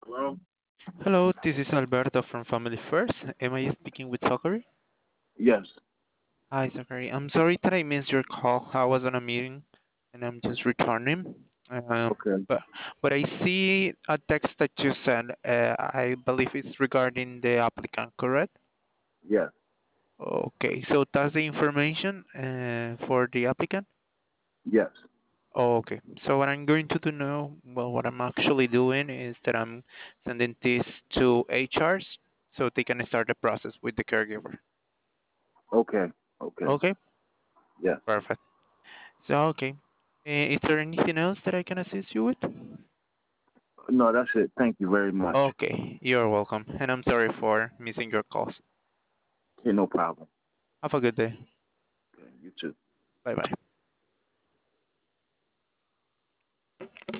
Hello? Hello, this is Alberto from Family First. Am I speaking with Zachary? Yes. Hi, Zachary. I'm sorry that I missed your call. I was on a meeting and I'm just returning. Um, Okay. but but I see a text that you sent. I believe it's regarding the applicant, correct? Yes. Okay, so that's the information for the applicant? Yes. Okay, so what I'm going to do now, well, what I'm actually doing is that I'm sending this to HRs so they can start the process with the caregiver. Okay. Okay. Okay, Yes. perfect. So, okay. Is there anything else that I can assist you with? No, that's it. Thank you very much. Okay, you're welcome. And I'm sorry for missing your calls. Okay, no problem. Have a good day. Okay, you too. Bye bye.